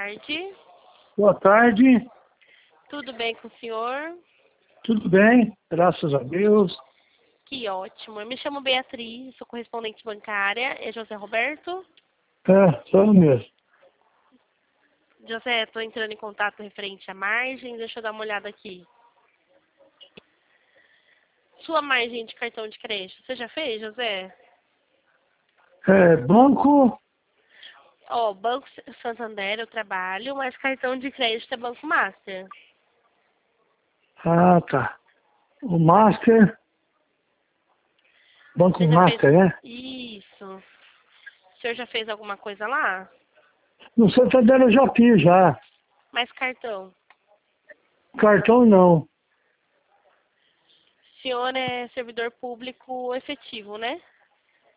tarde. Boa tarde, Tudo bem com o senhor? tudo bem, graças a Deus. Que ótimo. Eu me chamo Beatriz, sou correspondente bancária. É José Roberto? Sou eu mesmo. José, estou entrando em contato referente à margem. Deixa eu dar uma olhada aqui. Sua margem de cartão de crédito, você já fez, José? Banco, Banco Santander eu trabalho, mas cartão de crédito é Banco Master. tá. O Master, Banco Você já fez? Master, né? Isso. O senhor já fez alguma coisa lá? No Santander eu já fiz, já. Mais cartão. Cartão não. O senhor é servidor público efetivo, né?